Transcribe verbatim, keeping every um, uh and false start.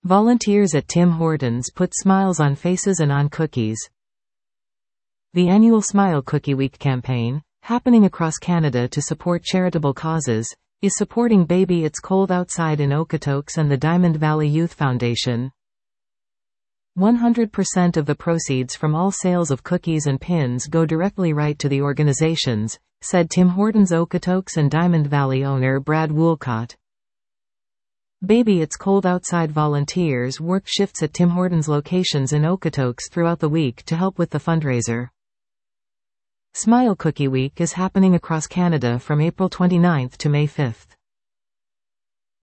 Volunteers at Tim Hortons put smiles on faces and on cookies. The annual Smile Cookie Week campaign, happening across Canada to support charitable causes, is supporting Baby It's Cold Outside in Okotoks and the Diamond Valley Youth Foundation. one hundred percent of the proceeds from all sales of cookies and pins go directly right to the organizations, said Tim Hortons Okotoks and Diamond Valley owner Brad Woolcott. Baby It's Cold Outside volunteers work shifts at Tim Hortons locations in Okotoks throughout the week to help with the fundraiser. Smile Cookie Week is happening across Canada from April twenty-ninth to May fifth.